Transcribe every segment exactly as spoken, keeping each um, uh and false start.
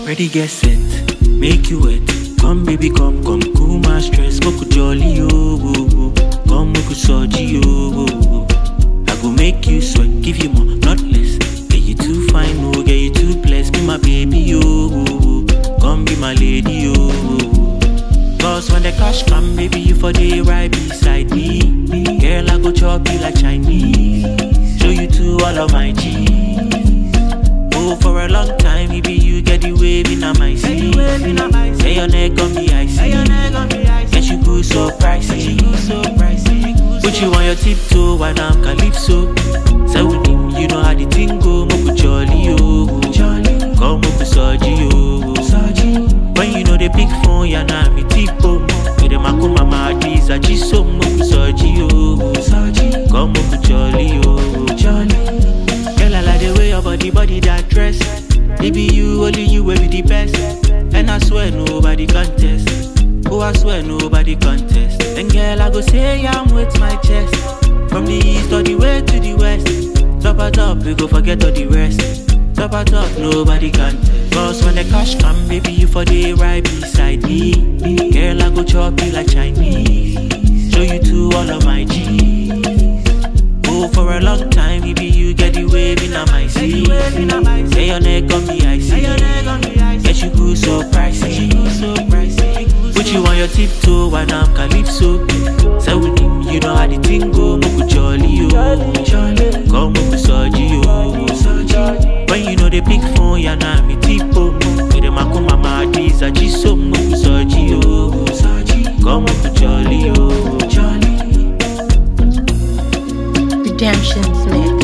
Ready, get set, make you wet. Come baby, come, come, cool my stress. Moku jolly, oh, oh, oh. Come moku soji, oh, oh, oh. I go make you sweat, give you more, not less. Get you too fine, oh, get you too blessed. Be my baby, oh, oh, oh. Come be my lady, oh, oh, oh. Cause when the cash come, baby, you for the right beside me. Girl, I go chop you like Chinese. Show you to all of my G's. Oh, for a long time, maybe you get the wave in my seat. Say your neck on me, I see. Guess you go so pricey. Put you on your tiptoe, and I'm calypso. Say with him, you know how the thing go. Moku jolly, oh. Come moku soji, oh. When you know the big phone, ya na me tipo. With them akuma ma dis, I just so moku soji, oh. Come moku jolly, oh. Girl, I like the way your body, body that dress. Baby, you, only you will be the best. And I swear nobody contest. Oh, I swear nobody contest. And girl, I go say I'm with my chest. From the east all the way to the west. Top at top, we go forget all the rest. Top at top, nobody contest. Cause when the cash come, baby, you for the right beside me. Girl, I go chop you like Chinese. Show you to all of my G's. Oh, for a long time, maybe you get the wave in my seat. Say your neck on me, I see. Guess you go so pricey. Put you on your tiptoe, and I'm calypso. Say with him, you know how the thing go. Moku jolly, oh. Come moku soji, oh. When you know the big phone, ya na me tipo. With them akuma ma dis, I just so moku soji, oh. Come moku jolly, oh. Redemption's mix.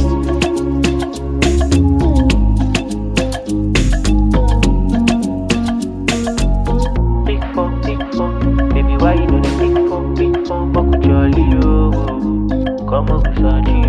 Big phone, big phone. Baby, why you know the big phone, big phone? Moku jolly, oh. Come moku soji,